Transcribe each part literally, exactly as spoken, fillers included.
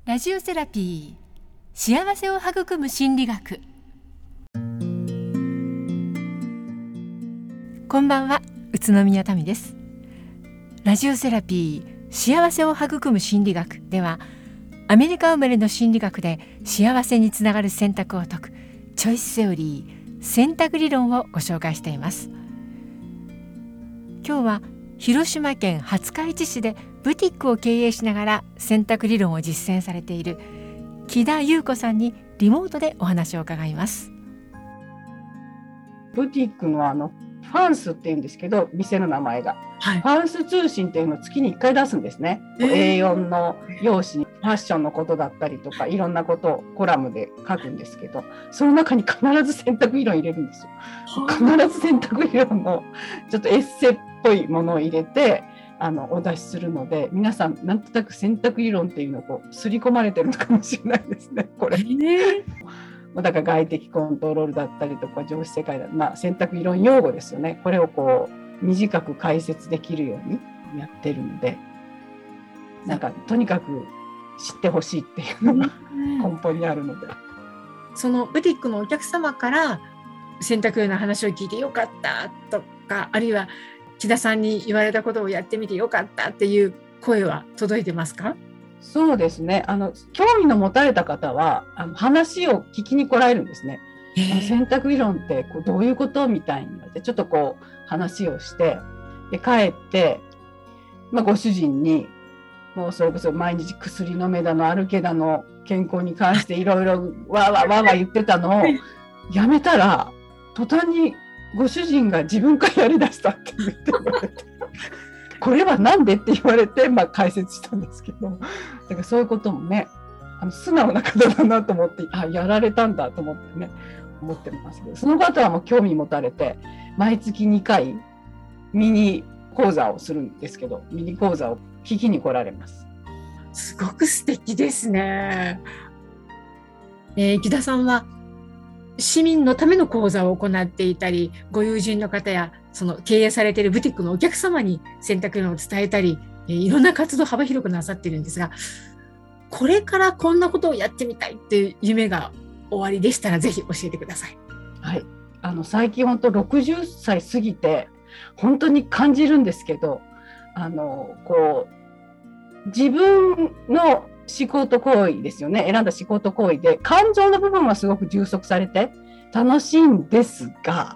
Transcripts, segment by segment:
ラジオセラピー、幸せを育む心理学。こんばんは、宇都宮民です。ラジオセラピー、幸せを育む心理学では、アメリカ生まれの心理学で幸せにつながる選択を説くチョイスセオリー、選択理論をご紹介しています。今日は広島県廿日市市でブティックを経営しながら選択理論を実践されている木田優子さんにリモートでお話を伺います。 ブティックのあのファンスっていうんですけど、店の名前が、はい、ファンス通信っていうのを月にいっかい出すんですね。えー、エーよん の用紙にファッションのことだったりとかいろんなことをコラムで書くんですけど、その中に必ず選択理論入れるんですよ。必ず選択理論のちょっとエッセイっぽいものを入れてあのお出しするので、皆さんなんとなく選択理論っていうのをこう刷り込まれてるのかもしれないですね、これ。えーだから外的コントロールだったりとか常識世界だ、まあ、選択理論用語ですよね。これをこう短く解説できるようにやってるので、なんかとにかく知ってほしいっていうのが根本にあるので、 そのブティックのお客様から選択理論の話を聞いてよかったとか、あるいは木田さんに言われたことをやってみてよかったっていう声は届いてますか？ そうですね、あの興味の持たれた方はあの話を聞きに来られるんですね。選択理論ってこうどういうことみたいに言われて、ちょっとこう話をしてで帰って、まあ、ご主人にもうそれこそ毎日薬飲めだの歩けだの健康に関していろいろわーわーわーわー言ってたのをやめたら、途端にご主人が自分からやりだしたって言って言われてこれはなんでって言われて、まあ、解説したんですけど、だからそういうこともね、あの素直な方だなと思って、あ、やられたんだと思ってね、思ってますけど、その方はもう興味持たれて毎月にかいミニ講座をするんですけど、ミニ講座を聞きに来られます。 すごく素敵ですね。えー、木田さんは市民のための講座を行っていたり、ご友人の方やその経営されているブティックのお客様に選択理論を伝えたり、えー、いろんな活動を幅広くなさっているんですが、これからこんなことをやってみたいっていう夢がおありでしたらぜひ教えてください。 はい、あの最近本当ろくじゅっさい過ぎて本当に感じるんですけど、あのこう自分の思考と行為ですよね。選んだ思考と行為で感情の部分はすごく充足されて楽しいんですが、はい、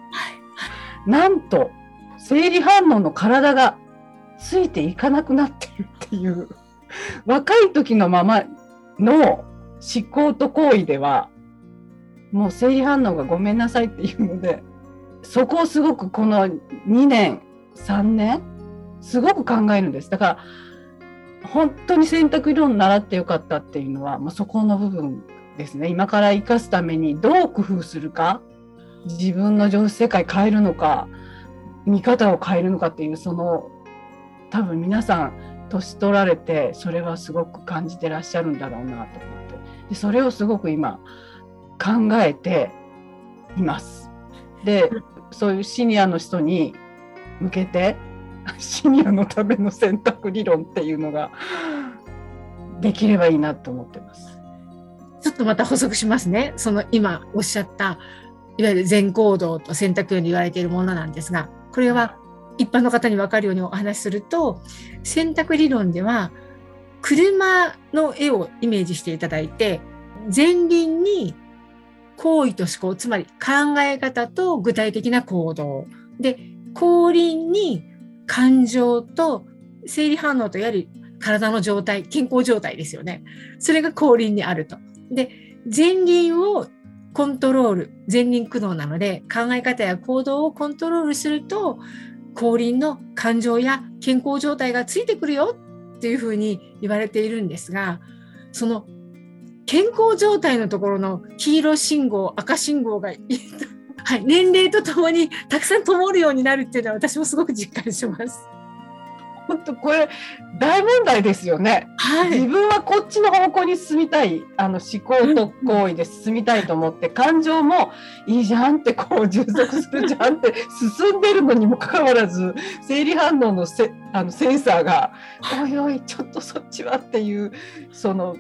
なんと生理反応の体がついていかなくなっているっていう、若い時のままの思考と行為ではもう生理反応がごめんなさいっていうので、そこをすごくこのにねんさんねんすごく考えるんです。だから本当に選択理論習ってよかったっていうのは、まあ、そこの部分ですね。今から生かすためにどう工夫するか、自分の常識世界変えるのか、見方を変えるのかっていう、その多分皆さん年取られてそれはすごく感じてらっしゃるんだろうなと思って、でそれをすごく今考えています。でそういうシニアの人に向けてシニアのための選択理論っていうのができればいいなと思ってます。 ちょっとまた補足しますね。その今おっしゃったいわゆる全行動と選択理論で言われているものなんですが、これは一般の方に分かるようにお話しすると、選択理論では車の絵をイメージしていただいて、前輪に行為と思考、つまり考え方と具体的な行動で、後輪に感情と生理反応とやはり体の状態、健康状態ですよね。それが後輪にあると。で、前輪をコントロール、前輪駆動なので考え方や行動をコントロールすると後輪の感情や健康状態がついてくるよっていうふうに言われているんですが、その健康状態のところの黄色信号、赤信号がはい、年齢とともにたくさん灯るようになるっていうのは私もすごく実感します。 本当これ大問題ですよね、はい、自分はこっちの方向に進みたい、あの思考と行為で進みたいと思って、うん、感情もいいじゃんってこう充足するじゃんって進んでるのにもかかわらず、生理反応のせあのセンサーがおいおいちょっとそっちはっていう、その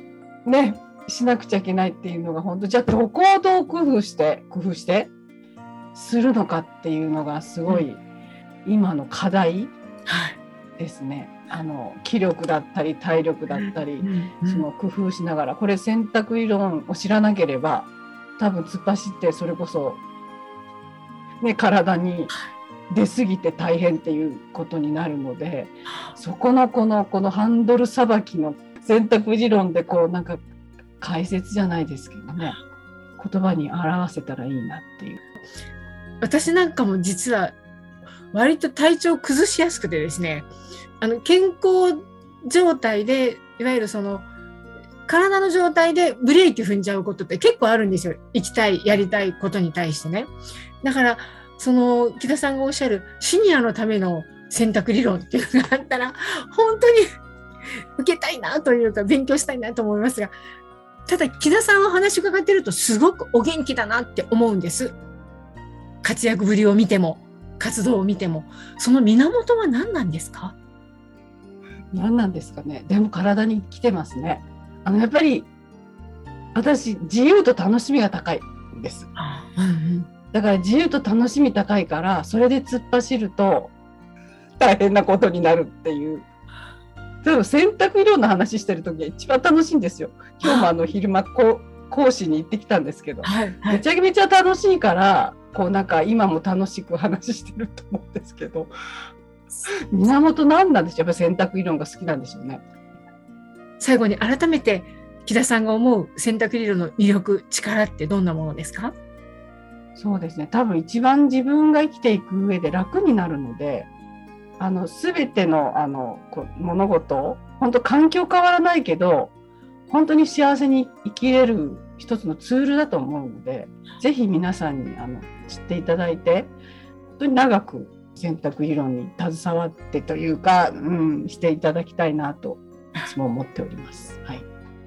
ねしなくちゃいけないっていうのが本当、じゃあどこをどう工夫して工夫してするのかっていうのがすごい今の課題ですね。あの気力だったり体力だったり、その工夫しながら、これ選択理論を知らなければ多分突っ走ってそれこそ、ね、体に出過ぎて大変っていうことになるので、そこのこのこのハンドルさばきの選択理論でこうなんか解説じゃないですけどね、言葉に表せたらいいなっていう。 私なんかも実は割と体調を崩しやすくてですね、あの健康状態でいわゆるその体の状態でブレーキ踏んじゃうことって結構あるんですよ。行きたいやりたいことに対してね。だからその木田さんがおっしゃるシニアのための選択理論っていうのがあったら本当に受けたいなというか勉強したいなと思いますが、ただ木田さんの話伺ってるとすごくお元気だなって思うんです。活躍ぶりを見ても活動を見ても。その源は何なんですか？ 何なんですかね。でも体に来てますね。あのやっぱり私自由と楽しみが高いんです、うんうん、だから自由と楽しみ高いから、それで突っ走ると大変なことになるっていう。でも選択理論の話してる時が一番楽しいんですよ。今日もあの昼間こう講師に行ってきたんですけど、はいはい、めちゃめちゃ楽しいから、こうなんか今も楽しく話してると思うんですけど、源何なんでしょう。やっぱり選択理論が好きなんでしょうね。 最後に改めて木田さんが思う選択理論の魅力、力ってどんなものですか？ そうですね、多分一番自分が生きていく上で楽になるので、あの全ての、あのこう物事、本当環境変わらないけど本当に幸せに生きれる一つのツールだと思うので、ぜひ皆さんにあの知っていただいて、本当に長く選択理論に携わってというか、うん、していただきたいなと私も思っております、はい、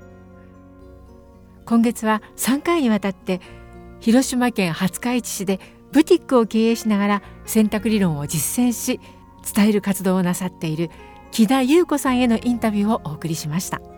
今月はさんかいにわたって広島県廿日市市でブティックを経営しながら選択理論を実践し伝える活動をなさっている木田裕子さんへのインタビューをお送りしました。